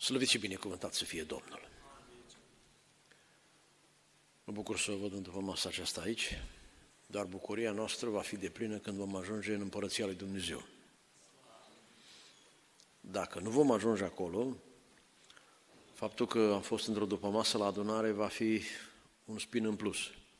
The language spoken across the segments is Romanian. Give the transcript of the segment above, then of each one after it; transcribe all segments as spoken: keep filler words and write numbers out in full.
Slăvit și binecuvântat să fie Domnul! Mă bucur să văd după masa aceasta aici, dar bucuria noastră va fi deplină când vom ajunge în Împărăția lui Dumnezeu. Dacă nu vom ajunge acolo, faptul că am fost într-o dupămasă la adunare va fi un spin în plus,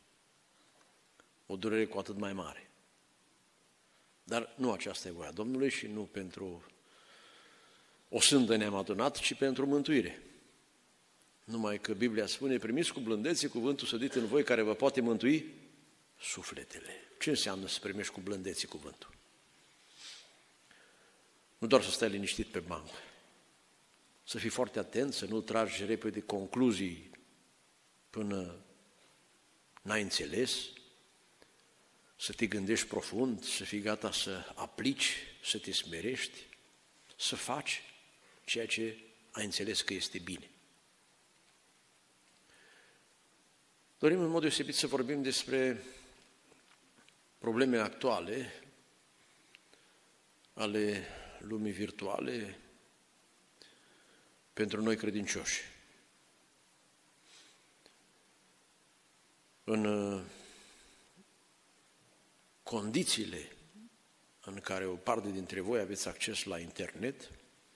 o durere cu atât mai mare. Dar nu aceasta e voia Domnului și nu pentru o sândă ne-am adunat, ci pentru mântuire. Numai că Biblia spune, primiți cu blândețe cuvântul sădit în voi care vă poate mântui sufletele. Ce înseamnă să primești cu blândețe cuvântul? Nu doar să stai liniștit pe bancă, să fii foarte atent, să nu tragi repede concluzii până n-ai înțeles, să te gândești profund, să fii gata să aplici, să te smerești, să faci ceea ce ai înțeles că este bine. Dorim în mod deosebit să vorbim despre probleme actuale ale lumii virtuale pentru noi credincioși. În condițiile în care o parte dintre voi aveți acces la internet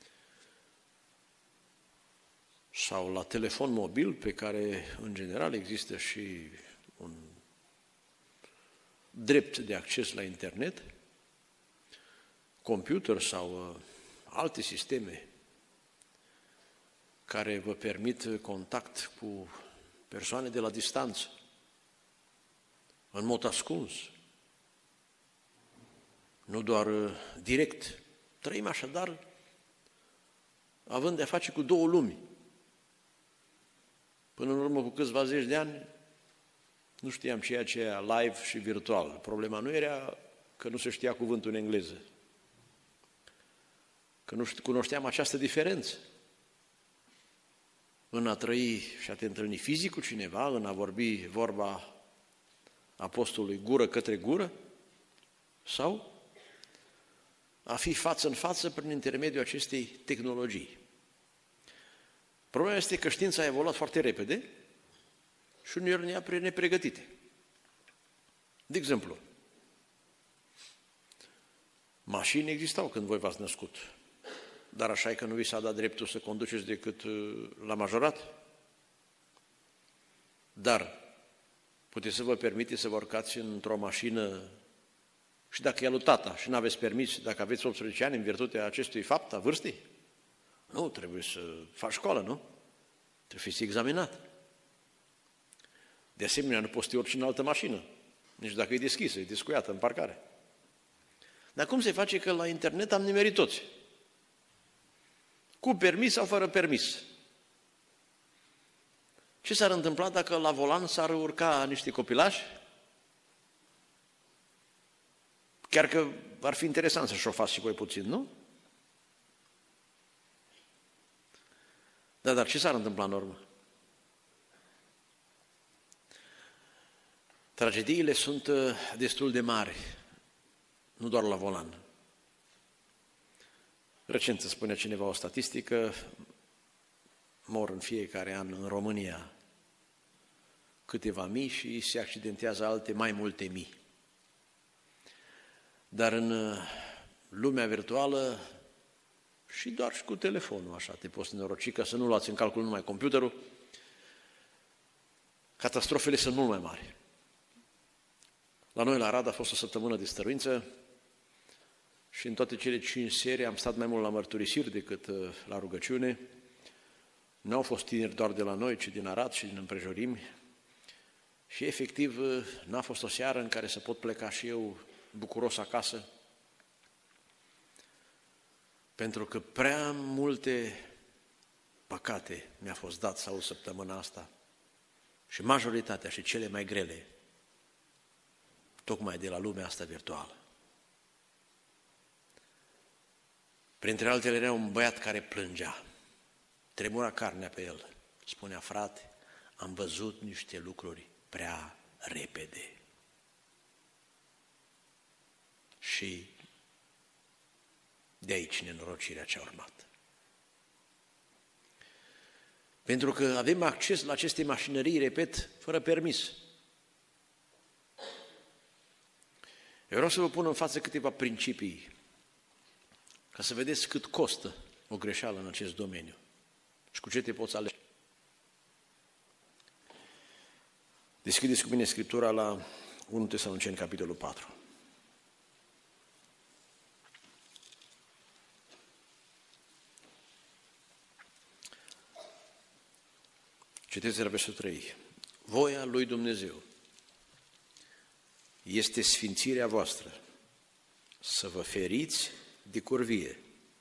sau la telefon mobil, pe care în general există și un drept de acces la internet, computer sau alte sisteme care vă permit contact cu persoane de la distanță, în mod ascuns, nu doar direct. Trăim așadar având de-a face cu două lumi. Până în urmă cu câțiva zeci de ani nu știam ceea ce era live și virtual. Problema nu era că nu se știa cuvântul în engleză, că nu cunoșteam această diferență în a trăi și a te întâlni fizic cu cineva, în a vorbi vorba apostolului gură către gură, sau a fi față în față prin intermediul acestei tehnologii. Problema este că știința a evoluat foarte repede și uneori ne-a nepregătite. De exemplu, mașini existau când voi v-ați născut, dar așa e că nu vi s-a dat dreptul să conduceți decât la majorat. Dar puteți să vă permiteți să vă urcați într-o mașină și dacă e lui tata și nu aveți permis, dacă aveți optsprezece ani în virtutea acestui fapt, a vârstei? Nu, trebuie să faci școală, nu? Trebuie să fii examinat. De asemenea, nu poți să te urci în altă mașină, nici dacă e deschisă, e descuiată în parcare. Dar cum se face că la internet am nimerit toți? Cu permis sau fără permis? Ce s-ar întâmpla dacă la volan s-ar urca niște copilași? Chiar că ar fi interesant să șofați și voi puțin, nu? Da, dar ce s-ar întâmpla în urmă? Tragediile sunt destul de mari, nu doar la volan. Recent îți spunea cineva o statistică, mor în fiecare an în România câteva mii și se accidentează alte mai multe mii. Dar în lumea virtuală și doar și cu telefonul, așa, te poți nenoroci, ca să nu luați în calcul numai computerul, catastrofele sunt mult mai mari. La noi, la Arad, a fost o săptămână de stăruință și în toate cele cinci serii am stat mai mult la mărturisiri decât la rugăciune. Nu au fost tineri doar de la noi, ci din Arad și din împrejurimi. Și efectiv n-a fost o seară în care să pot pleca și eu bucuros acasă, pentru că prea multe păcate mi-a fost dat să aud săptămâna asta și majoritatea și cele mai grele tocmai de la lumea asta virtuală. Printre altele era un băiat care plângea, tremura carnea pe el, spunea: frate, am văzut niște lucruri prea repede. Și de aici nenorocirea ce-a urmat. Pentru că avem acces la aceste mașinării, repet, fără permis. Eu vreau să vă pun în față câteva principii ca să vedeți cât costă o greșeală în acest domeniu și cu ce te poți alege. Deschideți cu mine Scriptura la unu Tesaloniceni, capitolul patru. Citeți la versetul trei. Voia lui Dumnezeu este sfințirea voastră, să vă feriți de curvie.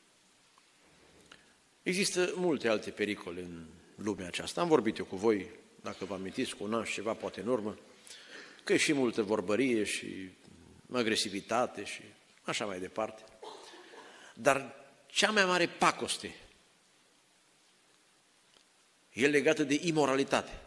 Există multe alte pericole în lumea aceasta. Am vorbit eu cu voi, dacă vă amintiți, cu un an și ceva, poate în urmă, că e și multă vorbărie și agresivitate și așa mai departe. Dar cea mai mare pacoste e legată de imoralitate.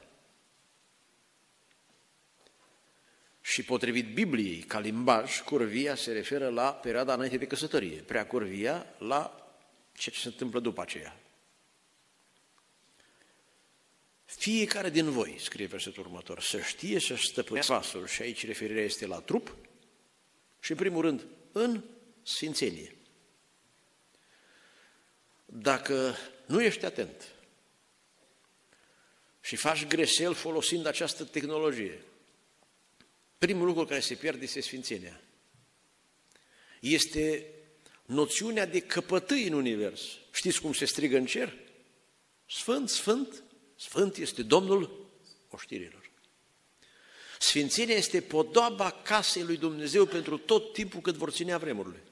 Și potrivit Bibliei, ca limbaj, curvia se referă la perioada înainte de căsătorie, prea curvia la ceea ce se întâmplă după aceea. Fiecare din voi, scrie versetul următor, să știe să-și stăpânească vasul, și aici referirea este la trup, și în primul rând, în sfințenie. Dacă nu ești atent și faci greșeli folosind această tehnologie, primul lucru care se pierde este sfințenia. Este noțiunea de căpătâi în univers. Știți cum se strigă în cer? Sfânt, sfânt, sfânt este Domnul oștirilor. Sfințenia este podoaba casei lui Dumnezeu pentru tot timpul cât vor ținea vremurile.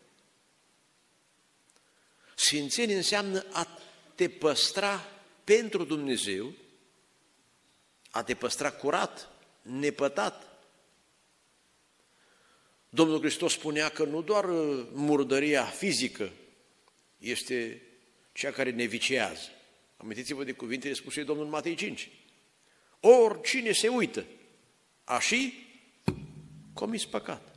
Sfințenia înseamnă a te păstra pentru Dumnezeu, a te păstra curat, nepătat. Domnul Hristos spunea că nu doar murdăria fizică este cea care ne viciază. Amintiți-vă de cuvintele spuse Domnul în Matei cinci. Oricine se uită, a și comis păcat.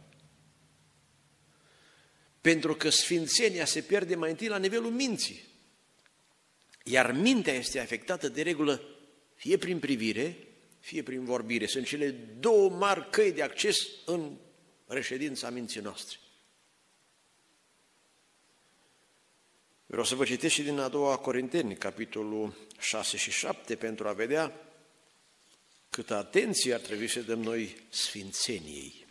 Pentru că sfințenia se pierde mai întâi la nivelul minții. Iar mintea este afectată de regulă fie prin privire, fie prin vorbire. Sunt cele două mari căi de acces în reședința minții noastre. Vreau să vă citesc și din a doua Corinteni, capitolul șase și șapte, pentru a vedea câtă atenție ar trebui să dăm noi sfințeniei.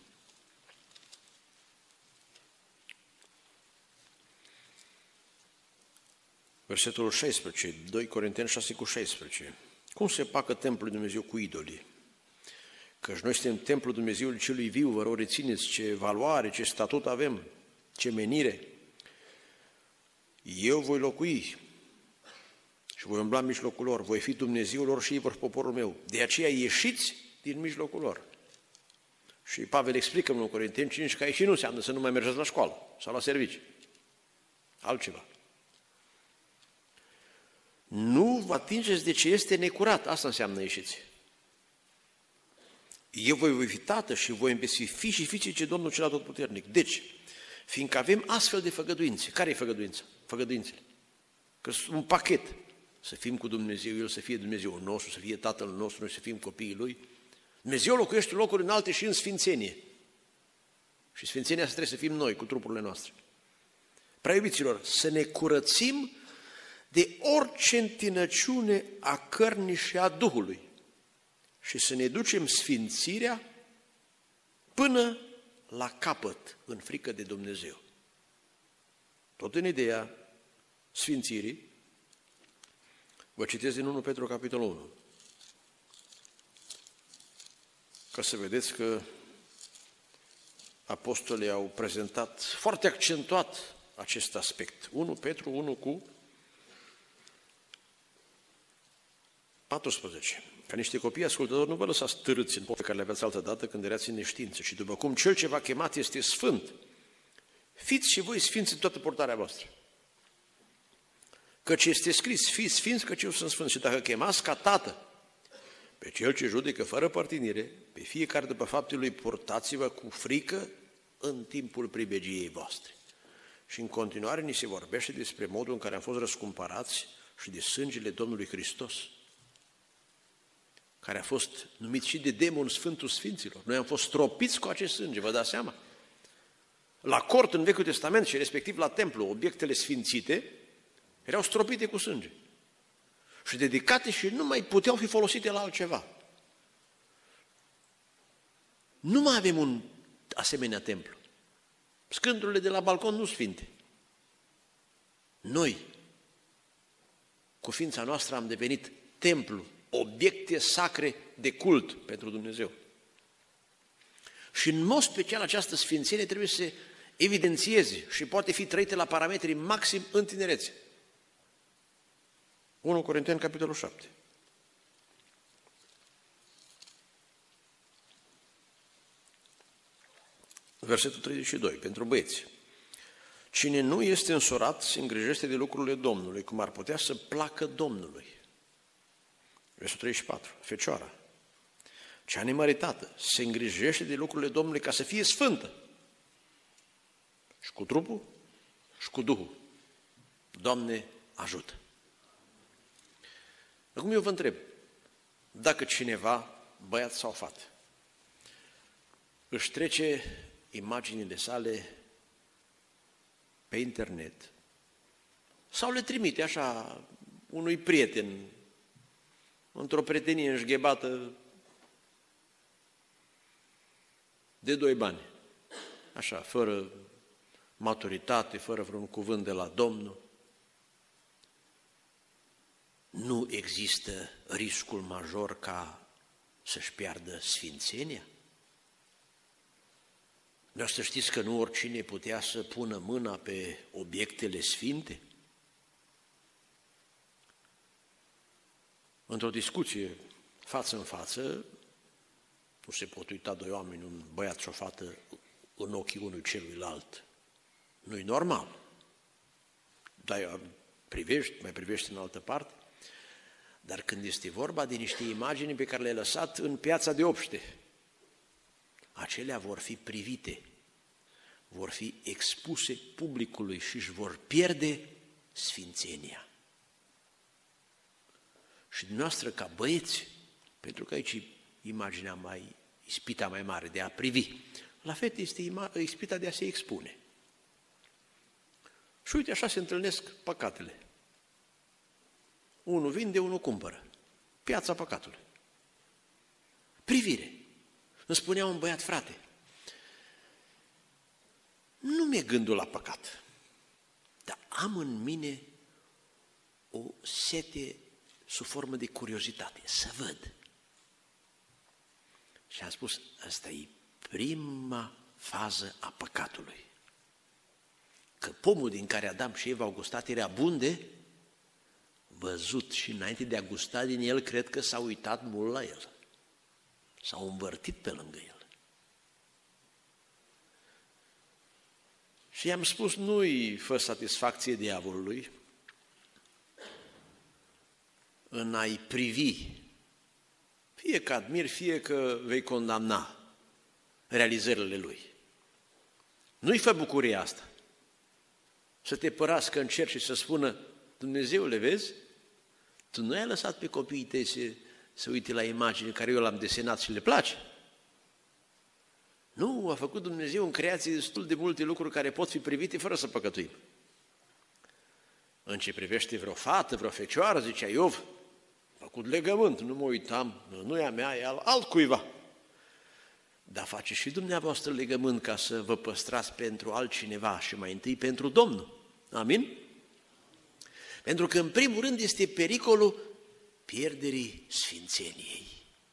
Versetul șaisprezece, doi Corinteni șase cu șaisprezece. Cum se pacă templul lui Dumnezeu cu idolii? Căci noi suntem templul Dumnezeului celui viu, vă rog, rețineți ce valoare, ce statut avem, ce menire. Eu voi locui și voi umbla în mijlocul lor, voi fi Dumnezeul lor și ei vor fi poporul meu. De aceea ieșiți din mijlocul lor. Și Pavel explică în unu Corinteni cinci că aici nu înseamnă să nu mai mergeți la școală sau la servici. Altceva. Nu vă atingeți de ce este necurat, asta înseamnă ieșiți. Eu voi voi fi tată și voi îmbesi fi și fiice ce Domnul cel Atotputernic. Deci, fiindcă avem astfel de făgăduințe, care e făgăduința? Făgăduințele. Că sunt un pachet. Să fim cu Dumnezeu, El să fie Dumnezeul nostru, să fie Tatăl nostru, noi să fim copiii Lui. Dumnezeu locuiește în locuri înalte și în sfințenie. Și sfințenia asta trebuie să fim noi, cu trupurile noastre. Prea iubiților, să ne curățim de orice întinăciune a cărnii și a Duhului și să ne ducem sfințirea până la capăt, în frică de Dumnezeu. Tot în ideea sfințirii, vă citesc din unu Petru, capitolul unu, ca să vedeți că apostolii au prezentat foarte accentuat acest aspect. unu Petru unu cu paisprezece. Ca niște copii ascultători, nu vă lăsați târâți în pe care le aveați altă dată când erați în neștiință, și după cum cel ce v-a chemat este sfânt, fiți și voi sfinți în toată purtarea voastră. Căci este scris, fiți sfinți, căci eu sunt sfânt. Și dacă chemați ca tată pe cel ce judecă fără părtinire, pe fiecare după faptul lui, purtați-vă cu frică în timpul pribegiei voastre. Și în continuare ni se vorbește despre modul în care am fost răscumpărați și de sângele Domnului Hristos. care a fost numit și de demon Sfântul Sfinților. Noi am fost stropiți cu acest sânge, vă dați seama? La cort în Vechiul Testament și respectiv la templu, obiectele sfințite erau stropite cu sânge și dedicate și nu mai puteau fi folosite la altceva. Nu mai avem un asemenea templu. Scândurile de la balcon nu sfinte. Noi, cu ființa noastră, am devenit templu, obiecte sacre de cult pentru Dumnezeu. Și în mod special această sfințenie trebuie să se evidențieze și poate fi trăită la parametrii maxim în tinerețe. unu Corinteni, capitolul șapte. Versetul treizeci și doi, pentru băieți. Cine nu este însurat se îngrijește de lucrurile Domnului, cum ar putea să placă Domnului. Versetul treizeci și patru, fecioara. Cea nemăritată se îngrijește de lucrurile Domnului ca să fie sfântă. Și cu trupul și cu Duhul. Doamne, ajută! Acum eu vă întreb, dacă cineva, băiat sau fată, își trece imaginile sale pe internet sau le trimite așa unui prieten într-o prietenie înșghebată de doi bani, așa, fără maturitate, fără vreun cuvânt de la Domnul, nu există riscul major ca să-și piardă sfințenia? Vreau să știți că nu oricine putea să pună mâna pe obiectele sfinte? Într-o discuție față în față, nu se pot uita doi oameni, un băiat și o fată, în ochii unui celuilalt. Nu-i normal. Dar privești, mai privești în altă parte. Dar când este vorba de niște imagini pe care le-ai lăsat în piața de obște, acelea vor fi privite, vor fi expuse publicului și își vor pierde sfințenia. Și dumneavoastră, ca băieți, pentru că aici imaginea mai, ispita mai mare de a privi, la fete este ispita de a se expune. Și uite, așa se întâlnesc păcatele. Unul vinde, unul cumpără. Piața păcatului. Privire. Îmi spunea un băiat, frate, nu mi-e gândul la păcat, dar am în mine o sete sub formă de curiozitate, să văd. Și am spus, asta e prima fază a păcatului. Că pomul din care Adam și Eva au gustat era bun de văzut și înainte de a gusta din el, cred că s-au uitat mult la el. S-au învârtit pe lângă el. Și i-am spus, nu-i fă satisfacție diavolului în a-i privi, fie că admiri, fie că vei condamna realizările lui. Nu-i fă bucuria asta. Să te părască în cer și să spună, Dumnezeule, vezi? Tu nu ai lăsat pe copiii tăi să, să uite la imagini care eu l-am desenat și le place. Nu, a făcut Dumnezeu în creație destul de multe lucruri care pot fi privite fără să păcătuim. În ce privește vreo fată, vreo fecioară, zicea Iov, a făcut legământ, nu mă uitam, nu e a mea, e al altcuiva. Dar face și dumneavoastră legământ ca să vă păstrați pentru altcineva și mai întâi pentru Domnul. Amin? Pentru că, în primul rând, este pericolul pierderii sfințeniei.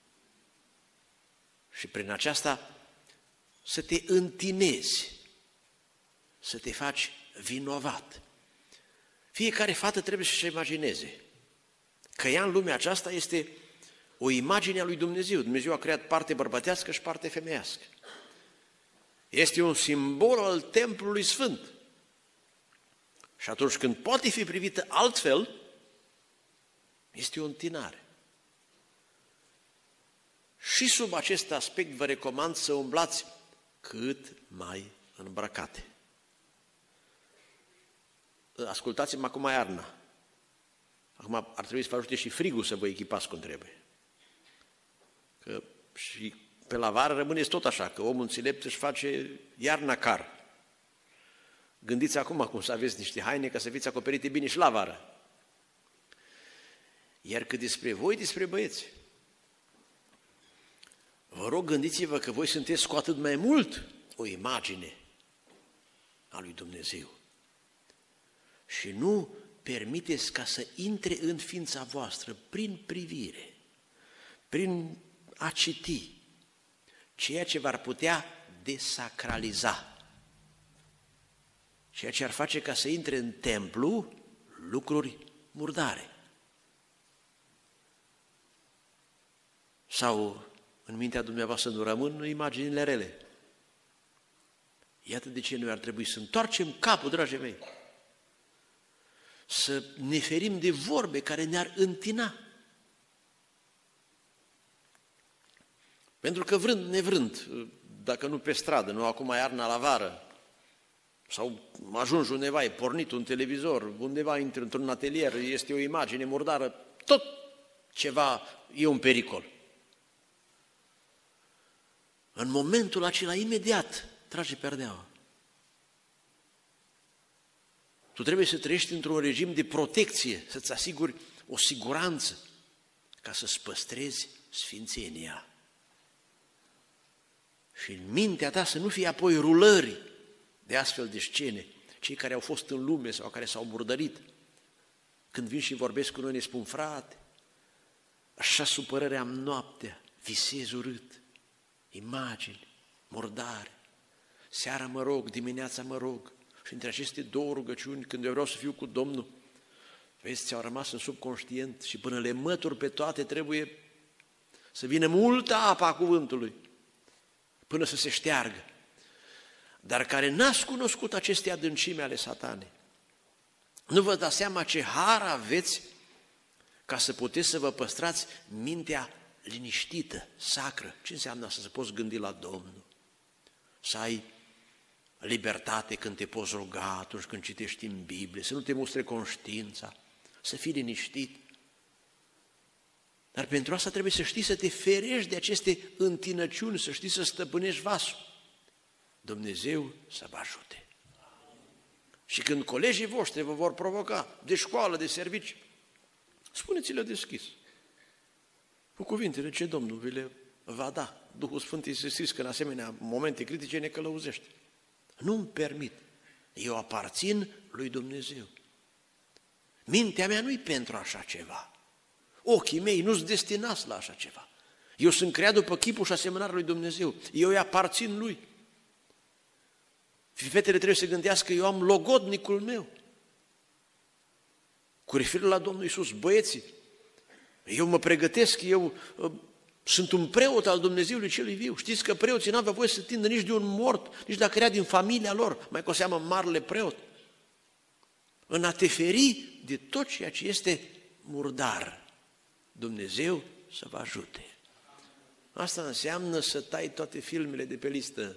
Și prin aceasta să te întinezi, să te faci vinovat. Fiecare fată trebuie să-și imagineze că ea în lumea aceasta este o imagine a lui Dumnezeu. Dumnezeu a creat parte bărbătească și parte femeiască. Este un simbol al templului sfânt. Și atunci când poate fi privită altfel, este o întinare. Și sub acest aspect vă recomand să umblați cât mai îmbrăcate. Ascultați-mă acum iarna. Acum ar trebui să vă ajute și frigul să vă echipați cum trebuie. Că și pe la vară rămâneți tot așa, că omul înțelept își face iarna car. Gândiți acum cum să aveți niște haine ca să fiți acoperite bine și la vară. Iar cât despre voi, despre băieți, vă rog, gândiți-vă că voi sunteți cu atât mai mult o imagine a lui Dumnezeu. Și nu permiteți ca să intre în ființa voastră prin privire, prin a citi, ceea ce v-ar putea desacraliza, ceea ce ar face ca să intre în templu lucruri murdare. Sau în mintea dumneavoastră nu rămân imaginile rele. Iată de ce noi ar trebui să întoarcem capul, dragii mei, să ne ferim de vorbe care ne-ar întina. Pentru că vrând, nevrând, dacă nu pe stradă, nu acum iarna la vară, sau ajungi undeva, e pornit un televizor, undeva intri într-un atelier, este o imagine murdară, tot ceva e un pericol. În momentul acela, imediat, trage perdeaua. Tu trebuie să trăiești într-un regim de protecție, să-ți asiguri o siguranță, ca să-ți păstrezi sfințenia. Și în mintea ta să nu fie apoi rulări de astfel de scene, cei care au fost în lume sau care s-au murdărit. Când vin și vorbesc cu noi, ne spun, frate, așa supărăre am noaptea, visez urât, imagini, murdare, seara mă rog, dimineața mă rog, și între aceste două rugăciuni, când eu vreau să fiu cu Domnul, vezi, ți-au rămas în subconștient și până le mături pe toate trebuie să vină multă apă a cuvântului, până să se șteargă. Dar care n-ați cunoscut aceste adâncime ale satanei, nu vă dați seama ce har aveți ca să puteți să vă păstrați mintea liniștită, sacră. Ce înseamnă asta? Să poți gândi la Domnul, să ai libertate când te poți ruga, atunci când citești în Biblie, să nu te mustre conștiința, să fii liniștit. Dar pentru asta trebuie să știi să te ferești de aceste întinăciuni, să știi să stăpânești vasul. Dumnezeu să vă ajute. Și când colegii voștri vă vor provoca de școală, de servici, spuneți-le deschis, cu cuvintele ce Domnul vi le va da. Duhul Sfânt este scris că în asemenea momente critice ne călăuzește. Nu-mi permit. Eu aparțin lui Dumnezeu. Mintea mea nu-i pentru așa ceva. Ochii mei nu-s destinați la așa ceva. Eu sunt creat după chipul și asemănarea lui Dumnezeu. Eu îi aparțin lui. Fetele trebuie să gândească, eu am logodnicul meu. Cu referire la Domnul Iisus, băieții, eu mă pregătesc, eu uh, sunt un preot al Dumnezeului celui viu. Știți că preoții n-aveau voie să tindă nici de un mort, nici dacă era din familia lor, mai cu seamă marele preot. În a te feri de tot ceea ce este murdar, Dumnezeu să vă ajute. Asta înseamnă să tai toate filmele de pe listă.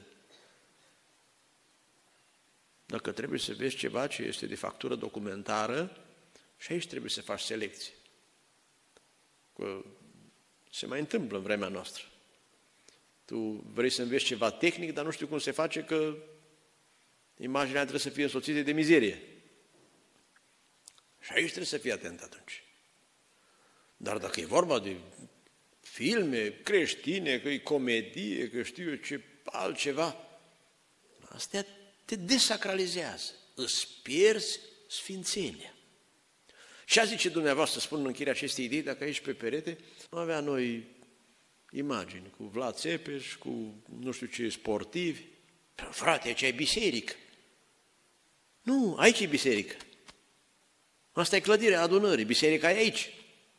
Dacă trebuie să vezi ceva ce este de factură documentară, și aici trebuie să faci selecție. Că se mai întâmplă în vremea noastră. Tu vrei să înveți ceva tehnic, dar nu știu cum se face, că imaginea trebuie să fie însoțită de mizerie. Și aici trebuie să fii atent atunci. Dar dacă e vorba de filme creștine, că e comedie, că știu eu ce altceva, astea te desacralizează, îți pierzi sfințenia. Și a zice dumneavoastră, spun în încheierea acestei idei, dacă aici pe perete, nu avea noi imagini cu Vlad Țepeș, cu nu știu ce sportivi. Frate, aici e biserică. Nu, aici e biserică. Asta e clădirea adunării, biserica e aici.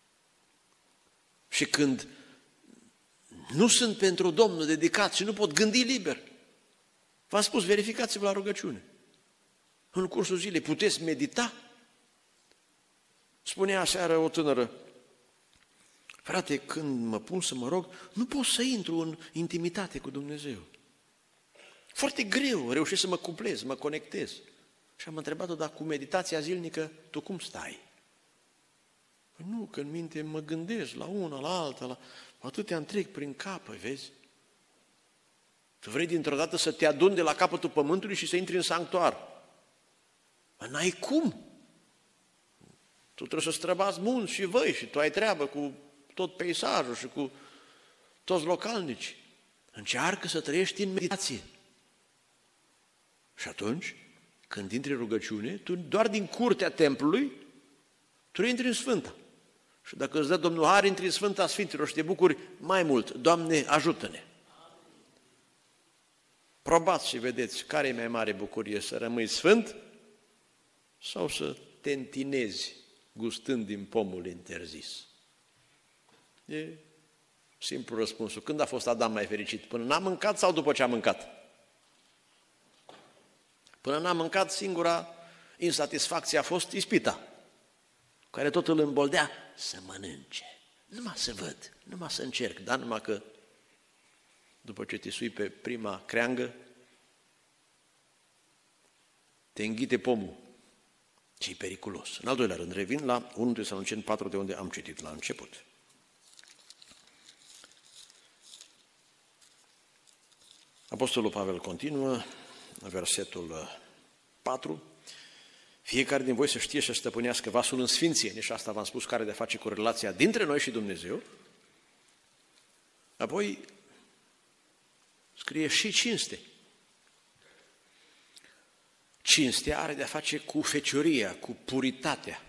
Și când nu sunt pentru Domnul dedicat și nu pot gândi liber, v-am spus, verificați-vă la rugăciune. În cursul zilei puteți medita? Spunea aseară o tânără, frate, când mă pun să mă rog, nu pot să intru în intimitate cu Dumnezeu. Foarte greu reușesc să mă cuplez, să mă conectez. Și am întrebat-o, dar cu meditația zilnică, tu cum stai? Păi nu, că în minte mă gândesc la una, la alta, la... Atâtea întreg prin cap, vezi? Tu vrei dintr-o dată să te aduni de la capătul pământului și să intri în sanctuar. Mă, n-ai cum. Tu trebuie să străbați munți și văi și tu ai treabă cu tot peisajul și cu toți localnici. Încearcă să trăiești în meditație. Și atunci, când intri în rugăciune, tu doar din curtea templului, tu intri în Sfânta. Și dacă îți dă Domnul har, intri în Sfânta Sfinților și te bucuri mai mult. Doamne, ajută-ne! Probați și vedeți care e mai mare bucurie, să rămâi sfânt sau să te întinezi gustând din pomul interzis. E simplu răspunsul. Când a fost Adam mai fericit? Până n-a mâncat sau după ce a mâncat? Până n-a mâncat, singura insatisfacție a fost ispita, care tot îl îmboldea să mănânce. Numai să văd, numai să încerc, dar numai că după ce te sui pe prima creangă, te înghite pomul. Ce-i periculos. În al doilea rând, revin la unu Tesaloniceni patru, de unde am citit la început. Apostolul Pavel continuă, versetul patru. Fiecare din voi să știe și să stăpânească vasul în sfinție. Și asta v-am spus, care de face cu relația dintre noi și Dumnezeu. Apoi scrie și cinste. Cinstea are de-a face cu fecioria, cu puritatea,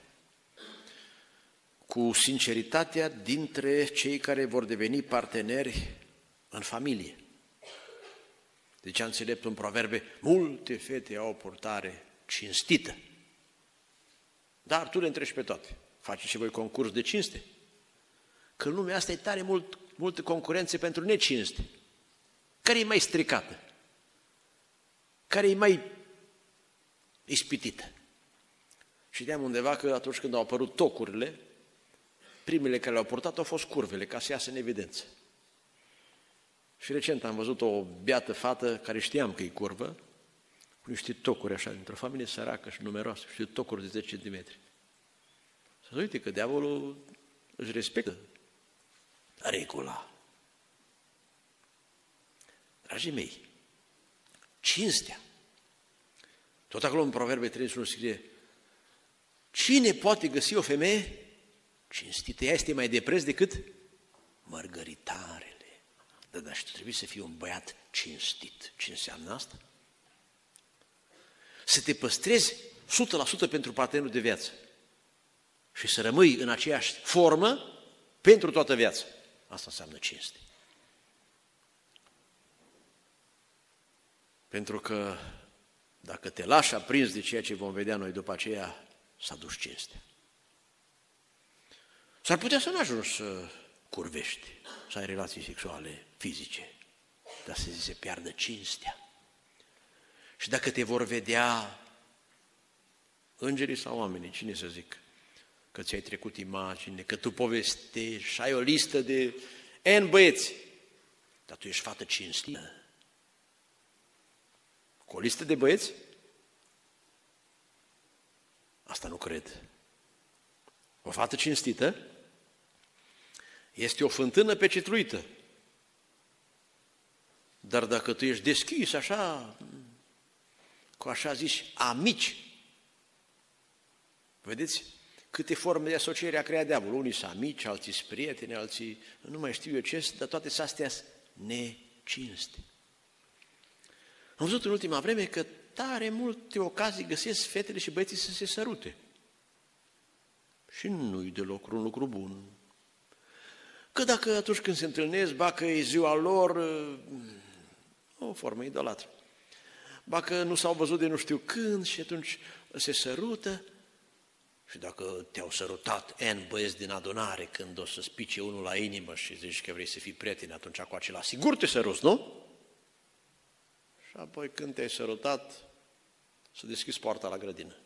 cu sinceritatea dintre cei care vor deveni parteneri în familie. Deci a înțelept în proverbe, multe fete au o purtare cinstită. Dar tu le întrebi pe toate. Faceți și voi concurs de cinste? Că în lumea asta e tare mult, multă concurență pentru necinste. Care e mai stricată? Care e mai ispitită? Și de-am undeva că atunci când au apărut tocurile, primele care le-au purtat au fost curvele, ca să iasă în evidență. Și recent am văzut o beată fată care știam că e curvă, cu niște tocuri așa, dintr-o familie săracă și numeroasă, și tocuri de zece centimetri. Să uite că diavolul își respectă regula. Dragii mei, cinstea. Tot acolo în Proverbe treizeci și unu scrie, cine poate găsi o femeie cinstită? Ea este mai de preț decât mărgăritarele. Dar, dar și tu trebuie să fii un băiat cinstit. Ce înseamnă asta? Să te păstrezi o sută la sută pentru partenerul de viață și să rămâi în aceeași formă pentru toată viața. Asta înseamnă cinste. Pentru că dacă te lași aprins de ceea ce vom vedea noi după aceea, s-a dus cinstea. S-ar putea să nu ajungi să curvești, să ai relații sexuale, fizice, dar să se piardă cinstea. Și dacă te vor vedea îngerii sau oamenii, cine să zic, că ți-ai trecut imagine, că tu povestești și ai o listă de N băieți, dar tu ești fată cinstită. Cu o listă de băieți? Asta nu cred. O fată cinstită este o fântână pecetluită. Dar dacă tu ești deschis așa, cu așa ziși amici, vedeți câte forme de asociere a creat diavolul. Unii sunt amici, alții sunt prieteni, alții nu mai știu eu ce, dar toate astea sunt necinste. Am văzut în ultima vreme că tare multe ocazii găsesc fetele și băieții să se sărute. Și nu-i deloc un lucru bun. Că dacă atunci când se întâlnesc, ba că e ziua lor, o formă idolatră. Ba că nu s-au văzut de nu știu când și atunci se sărută. Și dacă te-au sărutat N băieți din adunare, când o să-ți pice unul la inimă și zici că vrei să fii prieten, atunci cu acela sigur te săruți, nu? Și apoi când te-ai sărutat, să deschizi poarta la grădină.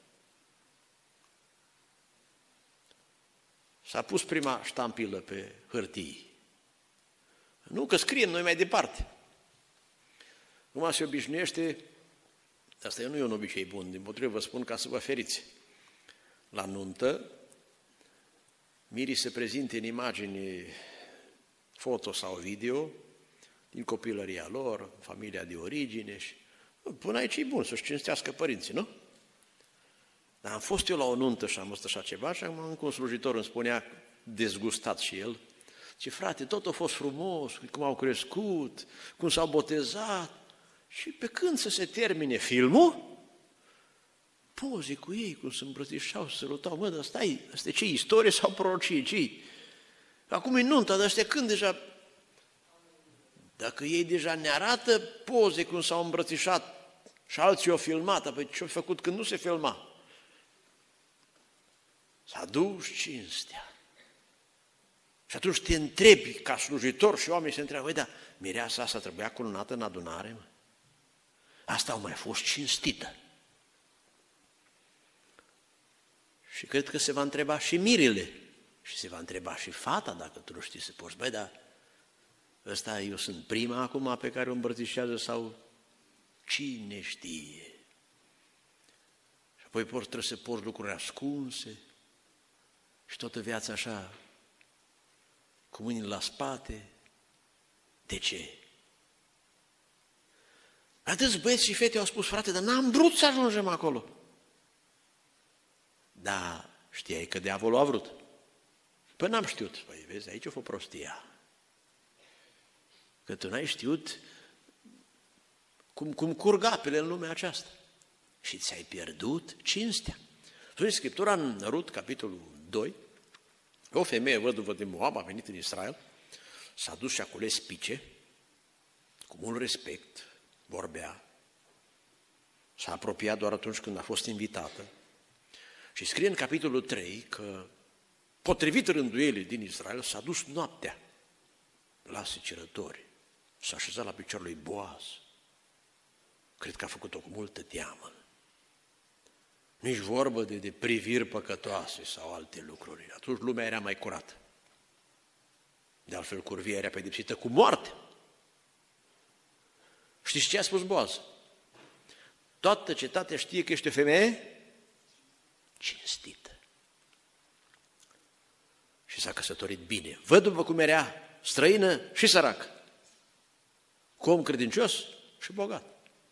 S-a pus prima ștampilă pe hârtii. Nu, că scriem noi mai departe. Cum se obișnuiește, asta nu e un obicei bun, dimpotrivă vă spun ca să vă feriți. La nuntă, mirii se prezinte în imagini foto sau video, din copilăria lor, familia de origine și până aici e bun să-și cinstească părinții, nu? Dar am fost eu la o nuntă și am văzut așa ceva și am încă un slujitor îmi spunea, dezgustat și el, ce frate, tot a fost frumos, cum au crescut, cum s-au botezat și pe când să se termine filmul, poze cu ei, cum se îmbrățișau, se sărutau, mă, dar stai, asta e ce, istorie sau prorocie, ce? Acum e nunta, dar ăștia când deja, dacă ei deja ne arată poze cum s-au îmbrățișat și alții au filmat, apoi ce-au făcut când nu se filma? S-a dus cinstea. Și atunci te întrebi ca slujitor și oamenii se întreabă, băi, dar mireasa asta trebuia cununată în adunare, mă? Asta au mai fost cinstită. Și cred că se va întreba și mirile și se va întreba și fata, dacă tu nu știi să porți. Băi, dar ăsta eu sunt prima acum pe care o îmbrățișează sau cine știe? Și apoi trebuie să porți lucruri ascunse și toată viața așa, cu mâinile la spate. De ce? Atâți băieți și fete au spus, frate, dar n-am vrut să ajungem acolo. Da, știai că diavolul a vrut. Păi n-am știut. Păi vezi, aici a fost prostia. Că tu n-ai știut cum, cum curg apele în lumea aceasta. Și ți-ai pierdut cinstea. Spune Scriptura în Rut, capitolul doi, o femeie văduvă de Moab a venit în Israel, s-a dus și a cules pice, cu mult respect, vorbea, s-a apropiat doar atunci când a fost invitată și scrie în capitolul trei că, potrivit rânduielii din Israel, s-a dus noaptea la secerători, s-a așezat la piciorul lui Boaz. Cred că a făcut-o cu multă teamă. Nici vorbă de, de priviri păcătoase sau alte lucruri. Atunci lumea era mai curată. De altfel, curvia era pedepsită cu moarte. Știți ce a spus Boaz? Toată cetatea știe că ești o femeie cinstită. Și s-a căsătorit bine. Văduvă cum era, străină și săracă. Cu om credincios și bogat.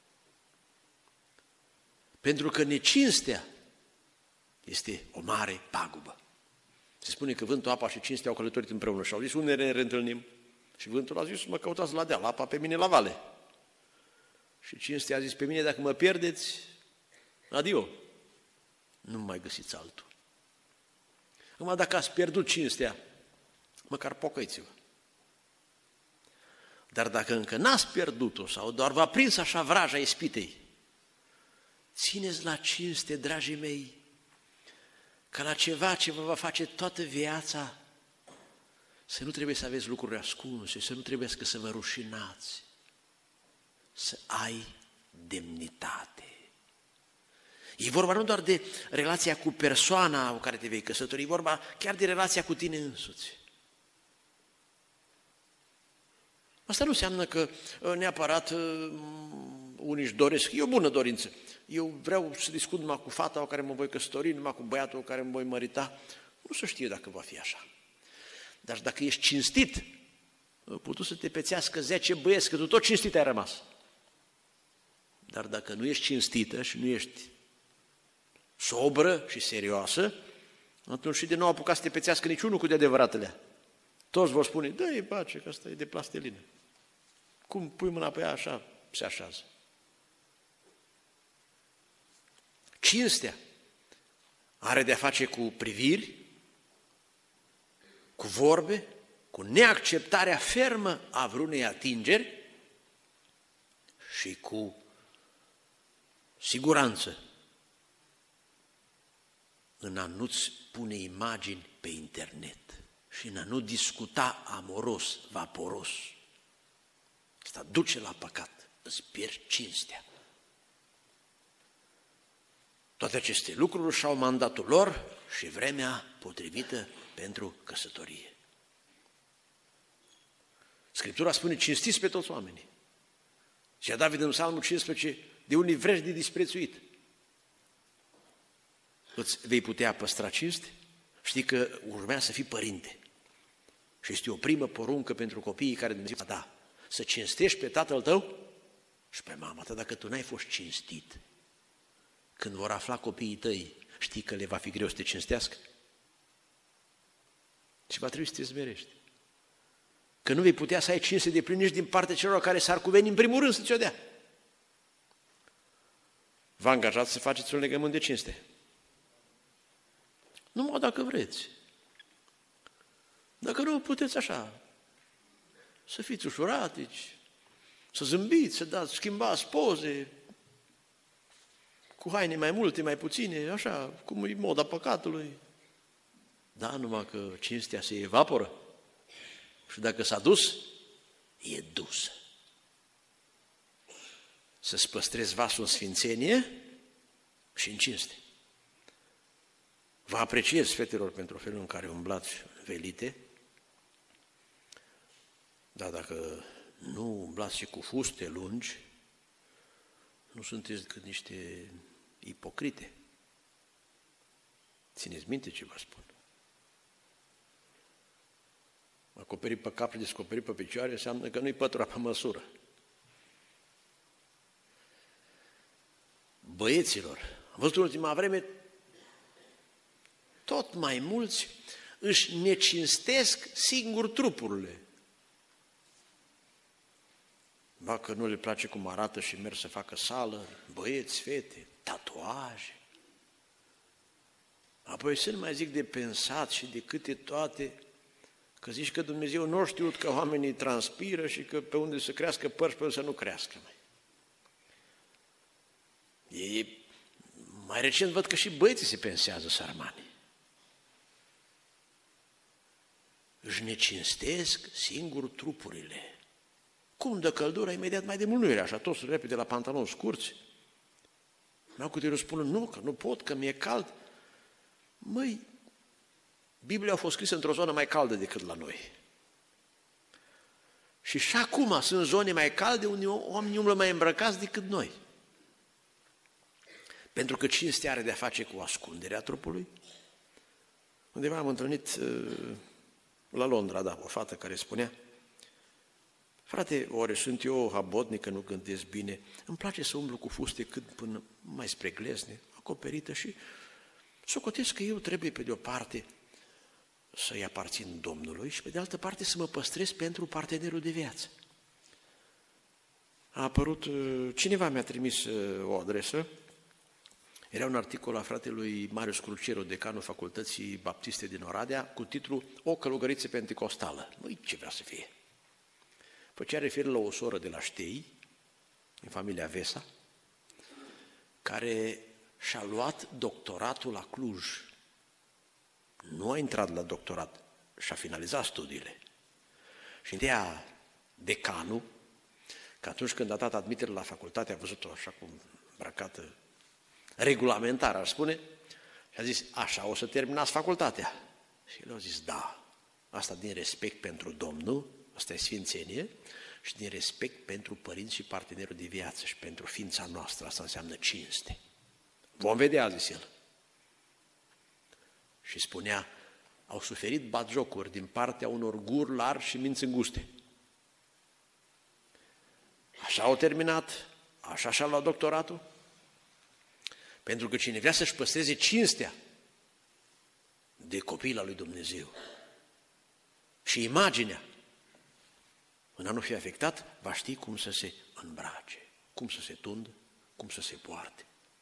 Pentru că necinstea este o mare pagubă. Se spune că vântul, apa și cinstea au călătorit împreună și au zis, unde ne reîntâlnim? Și vântul a zis, mă căutați la deal, apa pe mine la vale. Și cinstea a zis, pe mine dacă mă pierdeți, adio, nu mai găsiți altul. Acum dacă ați pierdut cinstea, măcar pocăiți-vă. Dar dacă încă n-ați pierdut-o sau doar v-a prins așa vraja ispitei, țineți la cinste, dragii mei, ca la ceva ce vă va face toată viața, să nu trebuie să aveți lucruri ascunse, să nu trebuie să vă rușinați, să ai demnitate. E vorba nu doar de relația cu persoana cu care te vei căsători, e vorba chiar de relația cu tine însuți. Asta nu înseamnă că neapărat unii își doresc, e o bună dorință. Eu vreau să discut numai cu fata cu care mă voi căsători, numai cu băiatul cu care mă voi mărita. Nu se știe dacă va fi așa. Dar dacă ești cinstit, putut să te pețească zece băieți, că tu tot cinstit ai rămas. Dar dacă nu ești cinstită și nu ești sobră și serioasă, atunci și de nou apuca să te pețească niciunul cu de adevăratele. Toți vor spune, dă-i pace, că asta e de plastelină. Cum pui mâna pe ea, așa se așează. Cinstea are de-a face cu priviri, cu vorbe, cu neacceptarea fermă a vreunei atingeri și cu siguranță în a nu-ți pune imagini pe internet și în a nu discuta amoros, vaporos. Asta duce la păcat, îți pierzi cinstea. Toate aceste lucruri și-au mandatul lor și vremea potrivită pentru căsătorie. Scriptura spune, cinstiți pe toți oamenii. Și a David în Psalmul cincisprezece, de unii vrești de disprețuit. Îți vei putea păstra cinste? Știi că urmează să fii părinte. Și este o primă poruncă pentru copiii care Dumnezeu a dat. Să cinstești pe tatăl tău și pe mama ta. Dacă tu n-ai fost cinstit, când vor afla copiii tăi, știi că le va fi greu să te cinstească? Și va trebui să te zmerești. Că nu vei putea să ai cinste de plin nici din partea celor care s-ar cuveni în primul rând să ți-o dea. Vă angajați să faceți un legământ de cinste. Numai dacă vreți. Dacă nu, puteți așa, să fiți ușuratici, să zâmbiți, să dați, schimbați poze, cu haine mai multe, mai puține, așa, cum e moda păcatului. Da, numai că cinstea se evaporă. Și dacă s-a dus, e dusă. Să-ți păstrezi vasul în sfințenie și în cinste. Vă apreciez, fetelor, pentru felul în care umblați velite, dar dacă nu umblați și cu fuste lungi, nu sunteți decât niște ipocrite. Țineți minte ce vă spun. Acoperit pe cap și descoperit pe picioare înseamnă că nu-i pătura pe măsură. Băieților, am văzut în ultima vreme, tot mai mulți își necinstesc singur trupurile. Ba că nu le place cum arată și merg să facă sală, băieți, fete, tatuaje. Apoi să nu mai zic de pensat și de câte toate, că zici că Dumnezeu nu a știut că oamenii transpiră și că pe unde să crească păr și pe unde să nu crească. E, mai recent văd că și băieții se pensează, sărmani. Își necinstesc singur trupurile. Cum dă căldura, imediat mai de mult nu era așa, toți repede la pantaloni scurți. Mi-au cu tine spună, nu, că nu pot, că mi-e cald. Măi, Biblia a fost scrisă într-o zonă mai caldă decât la noi. Și și acum sunt zone mai calde unde oamenii umblă mai îmbrăcați decât noi. Pentru că cinstea are de-a face cu ascunderea trupului. Undeva am întâlnit la Londra, da, o fată care spunea, frate, ori sunt eu habotnică, nu cântez bine, îmi place să umblu cu fuste cât până mai spre glezne, acoperită și socotesc că eu trebuie pe de o parte să-i aparțin Domnului și pe de altă parte să mă păstrez pentru partenerul de viață. A apărut, cineva mi-a trimis o adresă, era un articol a fratelui Marius Crucero, decanul Facultății Baptiste din Oradea, cu titlul O călugăriță pentecostală. Măi, ce vrea să fie? Făcea referire la o soră de la Ștei, în familia Vesa, care și-a luat doctoratul la Cluj. Nu a intrat la doctorat, și-a finalizat studiile. Și întâia decanul, că atunci când a dat admitere la facultate, a văzut-o așa cum îmbrăcată, regulamentar, ar spune, și a zis, așa o să terminați facultatea. Și el a zis, da, asta din respect pentru Domnul, asta e sfințenie, și din respect pentru părinți și partenerul de viață și pentru ființa noastră, asta înseamnă cinste. Vom vedea, a zis el. Și spunea, au suferit batjocuri din partea unor guri largi și minți înguste. Așa au terminat, așa și-a luat doctoratul, pentru că cine vrea să-și păstreze cinstea de copil al lui Dumnezeu și imaginea, în a nu fi afectat, va ști cum să se îmbrace, cum să se tundă, cum să se poarte.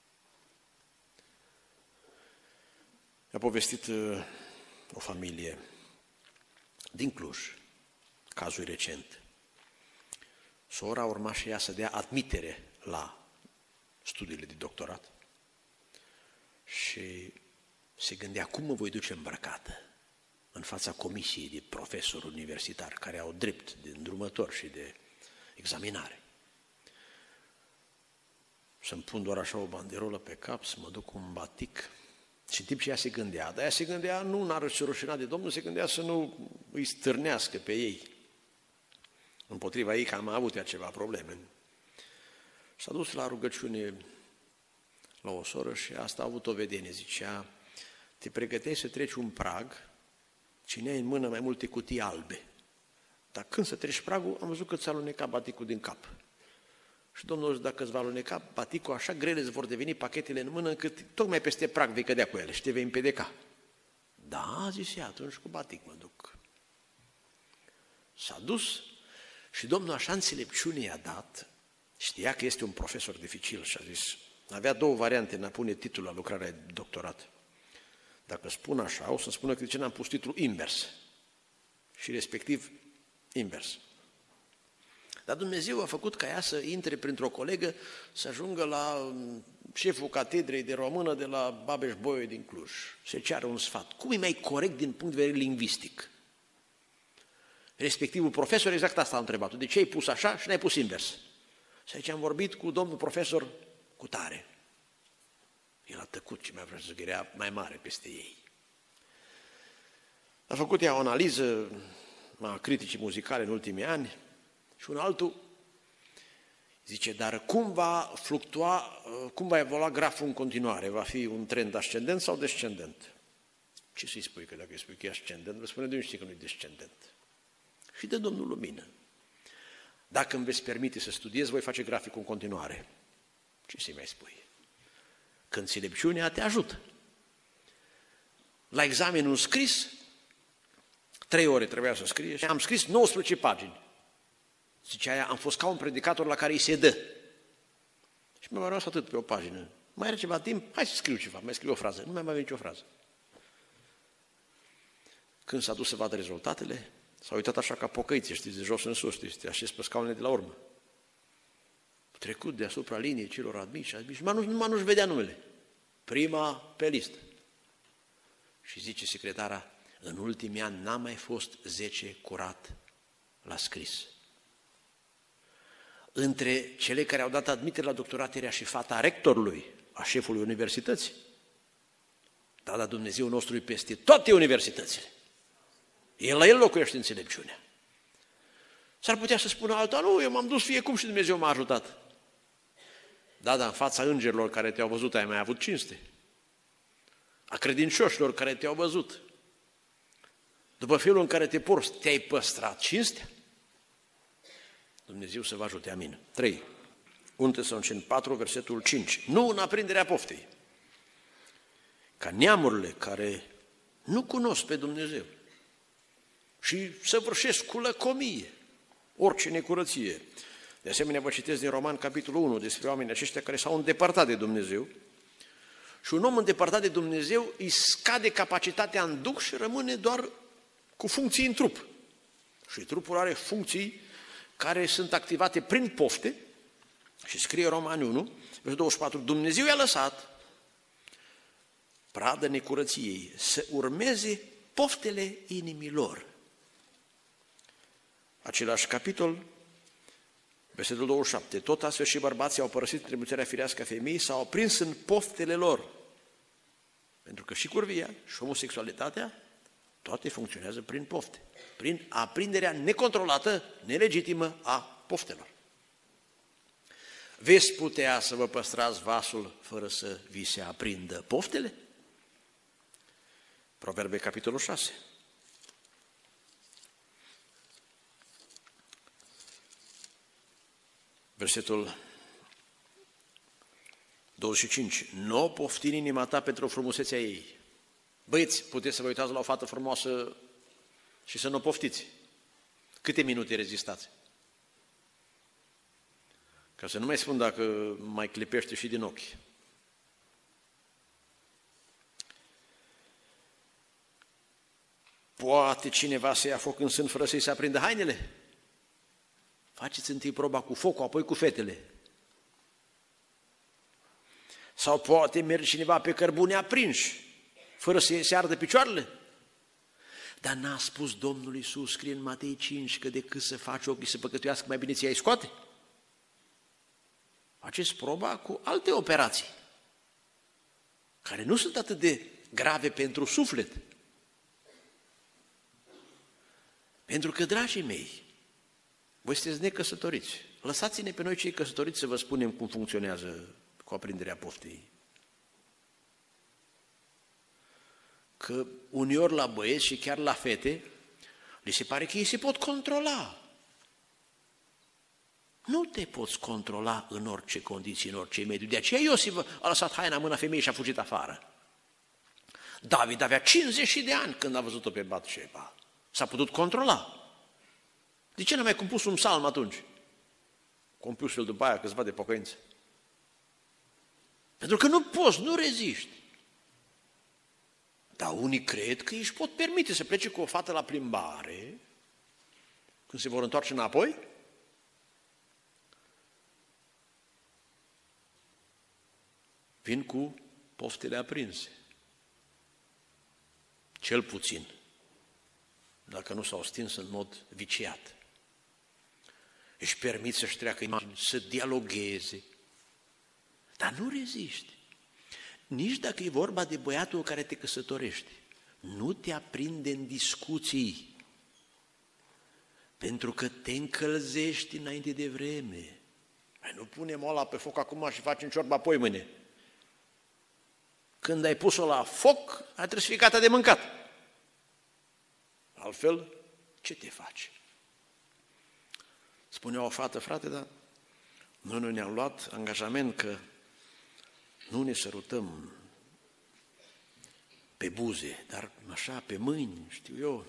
Mi-a povestit uh, o familie din Cluj, cazul recent. Sora urma și ea să dea admitere la studiile de doctorat și se gândea cum mă voi duce îmbrăcată în fața comisiei de profesori universitari care au drept de îndrumător și de examinare. Să-mi pun doar așa o banderolă pe cap, să mă duc cu un batic. Și în timp ce ea se gândea, dar ea se gândea, nu n-ar se rușina de Domnul, se gândea să nu îi stârnească pe ei. Împotriva ei că am avut ea ceva probleme. S-a dus la rugăciune la o soră și asta a avut o vedenie. Zicea, te pregătești să treci un prag, Țineai în mână mai multe cutii albe. Dar când să treci pragul, am văzut că ți-a alunecat baticul din cap. Și Domnul zice, dacă îți va aluneca baticul, așa grele îți vor deveni pachetele în mână, încât tocmai peste prag vei cădea cu ele și te vei împedeca. Da, zis ea, atunci cu batic mă duc. S-a dus și Domnul așa înțelepciune i-a dat, știa că este un profesor dificil și a zis, avea două variante în a pune titlul la lucrarea de doctorat. Dacă spun așa, o să spună că de ce n-am pus titlul invers și respectiv invers. Dar Dumnezeu a făcut ca ea să intre printr-o colegă, să ajungă la șeful catedrei de română de la Babeș-Bolyai din Cluj. Se ceară un sfat. Cum e mai corect din punct de vedere lingvistic? Respectivul profesor exact asta a întrebat. De ce ai pus așa și n-ai pus invers? Și aici am vorbit cu domnul profesor cu tare. El a tăcut și mi-a vrut să zgârea mai mare peste ei. A făcut ea o analiză a criticii muzicale în ultimii ani și un altul zice, dar cum va fluctua, cum va evolua graful în continuare? Va fi un trend ascendent sau descendent? Ce să-i spui? Că dacă îi spui că e ascendent, vă spune de unde știi că nu e descendent. Și de Domnul lumină. Dacă îmi veți permite să studiez, voi face graficul în continuare. Ce să-i mai spui? Că înțelepciunea te ajută. La examenul scris, trei ore trebuia să scrie și am scris nouăsprezece pagini. Zicea aia, am fost ca un predicator la care îi se dă. Și mi-a mai rămas atât pe o pagină. Mai are ceva timp? Hai să scriu ceva, mai scriu o frază. Nu mai mai avea nicio frază. Când s-a dus să vadă rezultatele, s-a uitat așa ca pocăiții, știți, de jos în sus, știți, te așezi pe scaunele de la urmă. Trecut deasupra liniei celor admiși și a zis, numai nu-și vedea numele. Prima pe listă. Și zice secretara, în ultimii ani n-a mai fost zece curat la scris. Între cele care au dat admitere la doctorat era și fata rectorului, a șefului universității. Da, dar Dumnezeu nostru e peste toate universitățile. El la el locuiește înțelepciunea. S-ar putea să spună alta, nu, eu m-am dus fie cum și Dumnezeu m-a ajutat. Da, dar în fața îngerilor care te-au văzut ai mai avut cinste. A credincioșilor care te-au văzut. După felul în care te porți, te-ai păstrat cinstea? Dumnezeu să vă ajute, amin. trei. unu Tesaloniceni patru, versetul cinci. Nu în aprinderea poftei. Ca neamurile care nu cunosc pe Dumnezeu și săvârșesc cu lăcomie orice necurăție. De asemenea, vă citesc din Roman, capitolul unu, despre oamenii aceștia care s-au îndepărtat de Dumnezeu. Și un om îndepărtat de Dumnezeu îi scade capacitatea în duh și rămâne doar cu funcții în trup. Și trupul are funcții care sunt activate prin pofte. Și scrie Romani unu, versetul douăzeci și patru, Dumnezeu i-a lăsat pradă necurăției să urmeze poftele inimilor. Același capitol, versetul douăzeci și șapte, tot astfel și bărbații au părăsit trebuințarea firească a femeii, s-au prins în poftele lor. Pentru că și curvia și homosexualitatea, toate funcționează prin pofte, prin aprinderea necontrolată, nelegitimă a poftelor. Veți putea să vă păstrați vasul fără să vi se aprindă poftele? Proverbe, capitolul șase. Versetul douăzeci și cinci. Nu pofti în inima ta pentru frumusețea ei. Băieți, puteți să vă uitați la o fată frumoasă și să nu o poftiți. Câte minute rezistați? Ca să nu mai spun dacă mai clipește și din ochi. Poate cineva să ia foc în sân fără să-i se aprindă hainele? Faceți întâi proba cu focul, apoi cu fetele. Sau poate merge cineva pe cărbune aprinși, fără să se ardă picioarele? Dar n-a spus Domnul Iisus, scrie în Matei cinci, că decât să faci ochii să păcătuiască, mai bine ți-ai scoate? Faceți proba cu alte operații, care nu sunt atât de grave pentru suflet. Pentru că, dragii mei, voi sunteți necăsătoriți. Lăsați-ne pe noi cei căsătoriți să vă spunem cum funcționează cu aprinderea poftei. că uneori la băieți și chiar la fete, li se pare că ei se pot controla. Nu te poți controla în orice condiții, în orice mediu. De aceea Iosif a lăsat haina în mâna femeii și a fugit afară. David avea cincizeci de ani când a văzut-o pe Batșeba. S-a putut controla. De ce n-a mai compus un psalm atunci? Compus-l după aia câțiva de pocăință. Pentru că nu poți, nu reziști. Dar unii cred că își pot permite să plece cu o fată la plimbare, când se vor întoarce înapoi, vin cu poftele aprinse. Cel puțin, dacă nu s-au stins în mod viciat. Își permit să-și treacă imagini, să dialogueze, dar nu reziști. Nici dacă e vorba de băiatul care te căsătorești, nu te aprinde în discuții, pentru că te încălzești înainte de vreme. Hai, nu punem oala pe foc acum și facem ciorba apoi mâine. Când ai pus-o la foc, ai trebuie să fii gata de mâncat. Altfel, ce te faci? Spunea o fată, frate, dar noi nu ne-am luat angajament că nu ne sărutăm pe buze, dar așa, pe mâini, știu eu.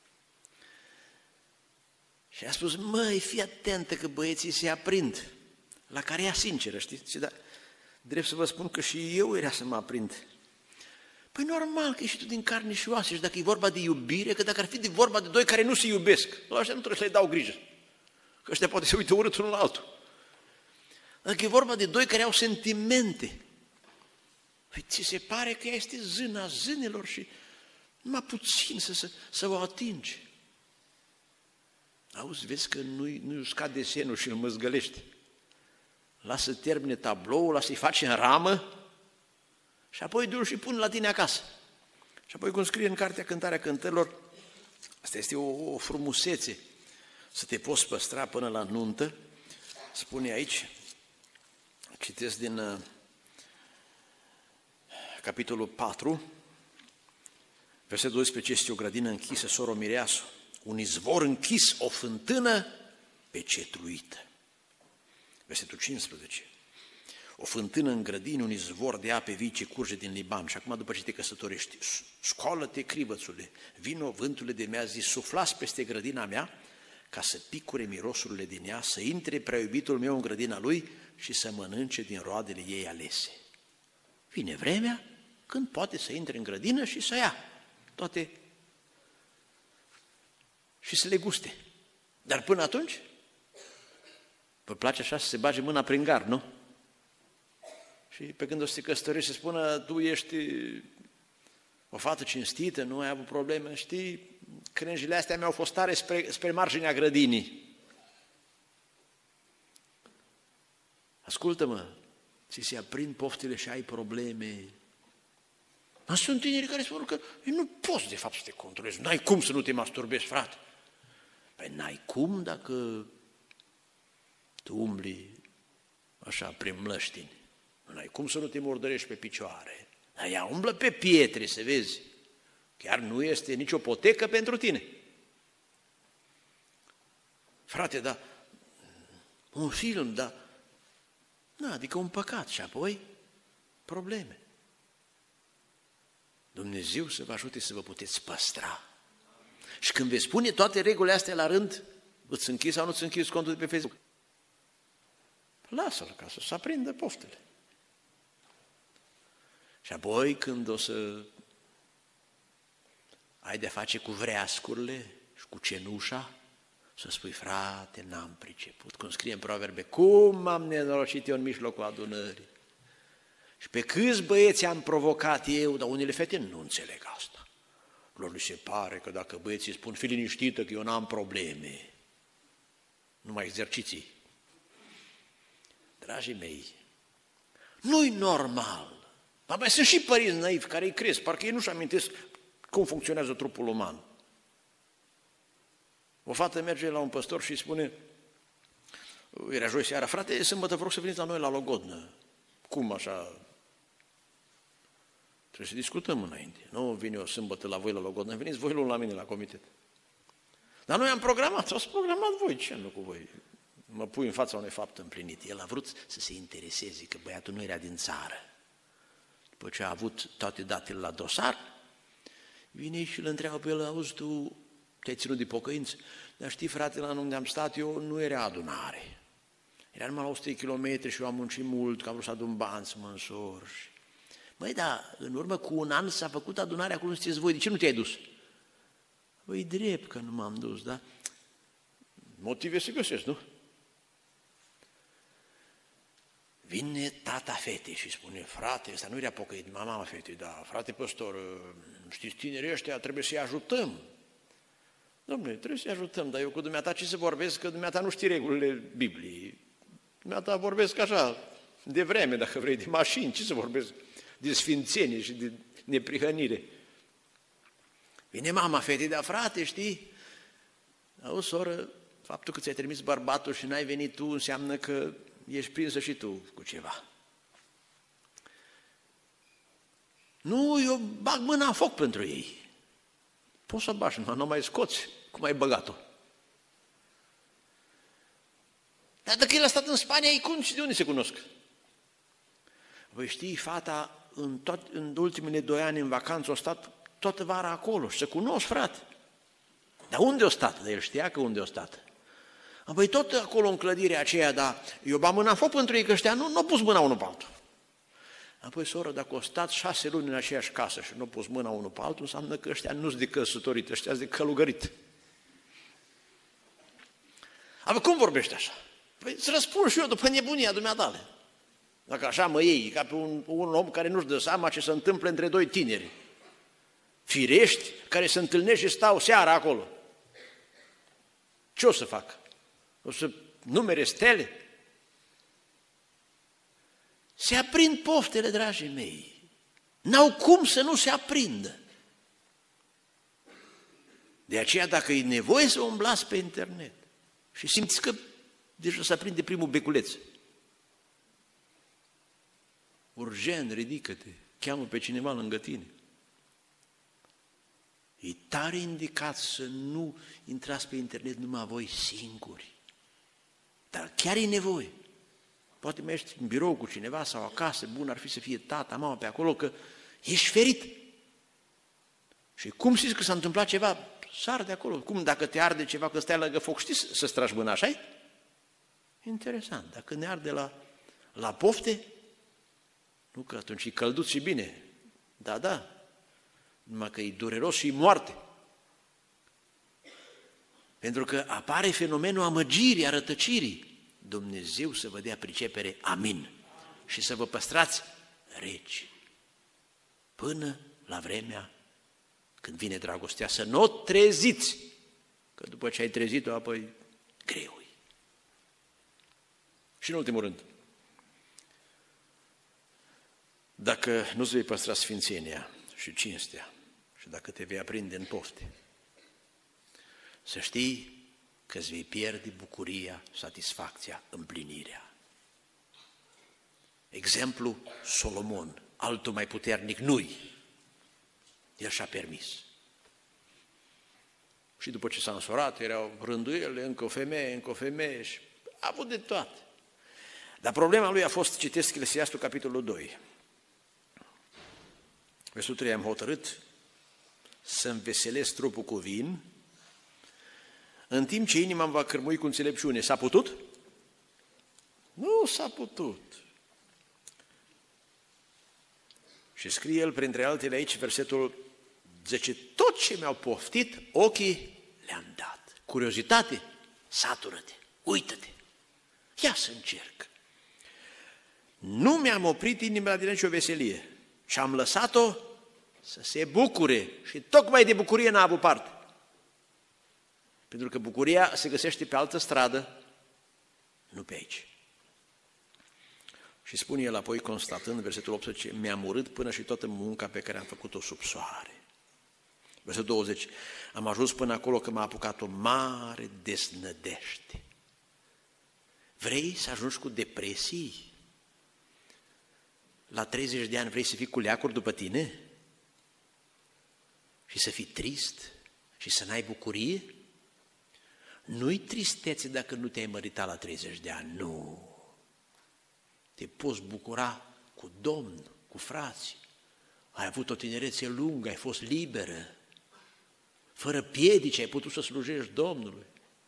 Și a spus, măi, fii atentă că băieții se aprind, la care ea sinceră, știți? Dar drept să vă spun că și eu era să mă aprind. Păi normal că ești tu din carne și oase și dacă e vorba de iubire, că dacă ar fi de vorba de doi care nu se iubesc, la ăștia nu trebuie să le dau grijă, că ăștia poate se uită urât unul la altul. Dacă e vorba de doi care au sentimente, păi ți se pare că ea este zâna zânelor și numai puțin să, să, să o atingi. Auzi, vezi că nu-i, nu-i uscat desenul și îl măzgălești. Lasă termine tabloul, lasă-i faci în ramă și apoi du-l și pun la tine acasă. Și apoi, cum scrie în Cartea Cântarea Cântărilor, asta este o, o frumusețe, să te poți păstra până la nuntă. Spune aici, citesc din uh, capitolul patru, versetul doisprezece, este o grădină închisă, soro mireasă, un izvor închis, o fântână pecetluită. Versetul cincisprezece, o fântână în grădină, un izvor de ape vii ce curge din Liban. Și acum, după ce te căsătorești, scoală-te, crivățule, vino vântule de mi-a zis, suflați peste grădina mea, ca să picure mirosurile din ea, să intre prea iubitul meu în grădina lui și să mănânce din roadele ei alese. Vine vremea când poate să intre în grădină și să ia toate și să le guste. Dar până atunci, vă place așa să se bage mâna prin gard, nu? Și pe când o să te căsătorești să spună, tu ești o fată cinstită, nu ai avut probleme, știi, crengile astea mi-au fost tare spre, spre marginea grădinii. Ascultă-mă, ți se aprind poftele și ai probleme. Dar sunt tineri care spun că nu poți de fapt să te controlezi, n-ai cum să nu te masturbezi, frate. Păi n-ai cum dacă tu umbli așa prin mlăștini. N-ai cum să nu te murdărești pe picioare. Dar ea umblă pe pietre, să vezi. Chiar nu este nicio potecă pentru tine. Frate, dar un film, dar na, adică un păcat și apoi probleme. Dumnezeu să vă ajute să vă puteți păstra. Și când veți pune toate regulile astea la rând, îți închizi sau nu îți închizi contul de pe Facebook? Lasă-l ca să se aprindă poftele. Și apoi când o să ai de face cu vreascurile și cu cenușa, să spui, frate, n-am priceput. Cum scrie în Proverbe, cum am nenorocit eu în mijlocul adunării. Și pe câți băieți am provocat eu, dar unele fete nu înțeleg asta. Lor li se pare că dacă băieții spun, fii liniștită că eu n-am probleme, numai exerciții. Dragii mei, nu-i normal. Dar mai sunt și părinți naivi care îi cresc, parcă ei nu-și amintesc cum funcționează trupul uman. O fată merge la un păstor și îi spune, era joi seara, frate, sâmbătă vă rog să veniți la noi la logodnă. Cum așa? Trebuie să discutăm înainte. Nu vin eu sâmbătă la voi la Logodnă, veniți voi luni la mine la comitet. Dar noi am programat, s-ați programat voi, ce nu cu voi? Mă pui în fața unui fapt împlinit. El a vrut să se intereseze, că băiatul nu era din țară. După ce a avut toate datele la dosar, vine și îl întreabă pe el, auzi, tu te-ai ținut de pocăință? Dar știi, frate, la unde am stat eu nu era adunare. Era numai la o sută de kilometri și eu am muncit mult, că am vrut să adun bani, să mă însor. Băi, dar în urmă cu un an s-a făcut adunarea acolo, sunteți voi, de ce nu te-ai dus? Băi, drept că nu m-am dus, da? Motive se găsesc, nu? Vine tata fetei și spune, frate, ăsta nu era pocăit, mama fetei, da, frate păstor, știți, tinerii ăștia trebuie să-i ajutăm. Dom'le, trebuie să-i ajutăm, dar eu cu dumneata ce să vorbesc, că dumneata nu știi regulile Bibliei. Dumneata vorbesc așa, de vreme, dacă vrei, de mașini, ce să vorbesc? De sfințenie și de neprihănire. Vine mama fetei, dar frate, știi, auzi, soră, faptul că ți-ai trimis bărbatul și n-ai venit tu înseamnă că ești prinsă și tu cu ceva. Nu, eu bag mâna în foc pentru ei. Poți să bași, nu mai scoți, cum ai băgat-o. Dar dacă el a stat în Spania, ei cum și de unde se cunosc? Voi știi, fata în, tot, în ultimele doi ani în vacanță a stat toată vara acolo și se cunosc, frate. Dar unde a stat? Dar el știa că unde a stat. Apoi tot acolo în clădirea aceea, dar eu bag mâna în foc pentru ei, că ăștia nu, nu au pus mâna unul pe altul. Apoi, soră, dacă au stat șase luni în aceeași casă și nu au pus mâna unul pe altul, înseamnă că ăștia nu-s de căsătorit, ăștia de călugărit. Apoi, cum vorbești așa? Păi îți răspund și eu după nebunia dumneatale. Dacă așa mă iei, ca pe un, un om care nu-și dă seama ce se întâmplă între doi tineri, firești, care se întâlnesc și stau seara acolo. Ce o să fac? O să numere stele? Se aprind poftele, dragii mei. N-au cum să nu se aprindă. De aceea, dacă e nevoie să umblați pe internet și simțiți că deja se aprinde primul beculeț, urgent, ridică-te, cheamă pe cineva lângă tine. E tare indicat să nu intrați pe internet numai voi singuri. Dar chiar e nevoie. Poate mai ești în birou cu cineva sau acasă, bun ar fi să fie tata, mama pe acolo, că ești ferit. Și cum știți că s-a întâmplat ceva? Sar de acolo. Cum dacă te arde ceva, că stai lângă foc, știi să stragi mâna, așa-i? Interesant. Dacă ne arde la, la pofte, nu că atunci e călduț și bine. Da, da. Numai că e dureros și e moarte. Pentru că apare fenomenul amăgirii, arătăcirii. Dumnezeu să vă dea pricepere, amin. Și să vă păstrați reci. Până la vremea când vine dragostea, să nu o treziți. Că după ce ai trezit-o, apoi greu. Și în ultimul rând, dacă nu-ți vei păstra sfințenia și cinstea și dacă te vei aprinde în pofte, să știi că îți vei pierde bucuria, satisfacția, împlinirea. Exemplu, Solomon, altul mai puternic nu-i. El și-a permis. Și după ce s-a însurat, erau rânduiele, încă o femeie, încă o femeie și a avut de toate. Dar problema lui a fost, citesc Eclesiastul, capitolul doi. Versetul trei, am hotărât să-mi veselesc trupul cu vin, în timp ce inima îmi va cârmui cu înțelepciune. S-a putut? Nu s-a putut. Și scrie el, printre altele aici, versetul zece, tot ce mi-au poftit, ochii le-am dat. Curiozitate, satură-te, uită-te, ia să încerc. Nu mi-am oprit inima din nicio veselie și am lăsat-o să se bucure și tocmai de bucurie n-a avut parte. Pentru că bucuria se găsește pe altă stradă, nu pe aici. Și spune el apoi, constatând, versetul optsprezece, mi-am urât până și toată munca pe care am făcut-o sub soare. Versetul douăzeci, am ajuns până acolo că m-a apucat o mare deznădejde. Vrei să ajungi cu depresii? la treizeci de ani vrei să fii cu leacuri după tine? Și să fii trist? Și să n-ai bucurie? Nu-i tristețe dacă nu te-ai măritat la treizeci de ani, nu. Te poți bucura cu Domnul, cu frații. Ai avut o tinerețe lungă, ai fost liberă. Fără piedici ai putut să slujești Domnului.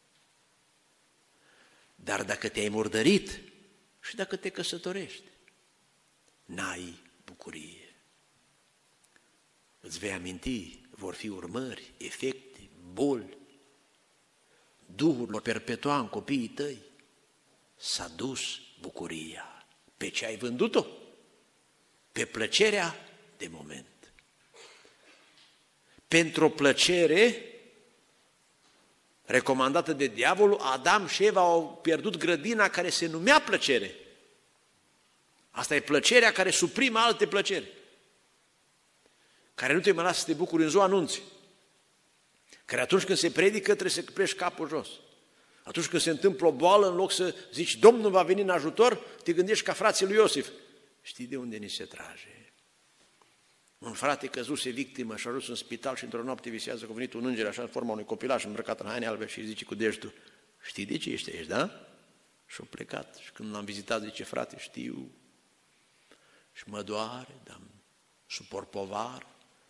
Dar dacă te-ai murdărit și dacă te căsătorești, n-ai bucurie. Îți vei aminti, vor fi urmări, efecte, boli. Duhul vor perpetua în copiii tăi. S-a dus bucuria. Pe ce ai vândut-o? Pe plăcerea de moment. Pentru o plăcere recomandată de diavolul, Adam și Eva au pierdut grădina care se numea plăcere. Asta e plăcerea care suprimă alte plăceri, care nu te mai lasă să te bucuri în ziua anunții, care atunci când se predică trebuie să pleci capul jos. Atunci când se întâmplă o boală, în loc să zici Domnul va veni în ajutor, te gândești ca frații lui Iosif. Știi de unde ni se trage? Un frate căzuse victimă și a ajuns în spital și într-o noapte visează că a venit un înger așa în forma unui copilaș îmbrăcat în haine albe și îi zice cu degetul, știi de ce ești aici, da? Și a plecat. Și când l-am vizitat zice, frate, știu și mă doare, dar suport povară.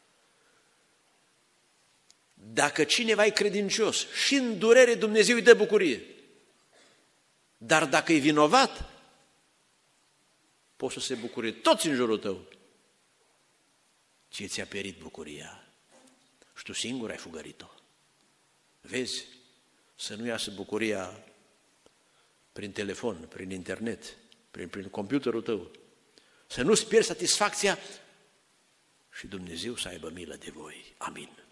Dacă cineva e credincios și în durere Dumnezeu îi dă bucurie, dar dacă e vinovat, poți să se bucure toți în jurul tău. Ție ți-a pierit bucuria și tu singur ai fugărit-o. Vezi, să nu iasă bucuria prin telefon, prin internet, prin, prin computerul tău. Să nu-ți pierzi satisfacția și Dumnezeu să aibă milă de voi. Amin.